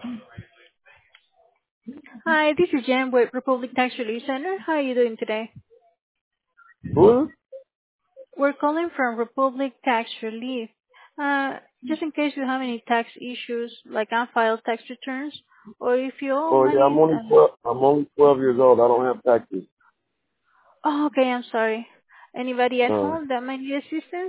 Hi, this is Jen with Republic Tax Relief Center. How are you doing today? Who? We're calling from Republic Tax Relief. Just in case you have any tax issues, like unfiled tax returns, or if you owe Oh yeah, money. I'm only 12 years old. I don't have taxes. Oh, okay, I'm sorry. Anybody at Uh, home that might need assistance?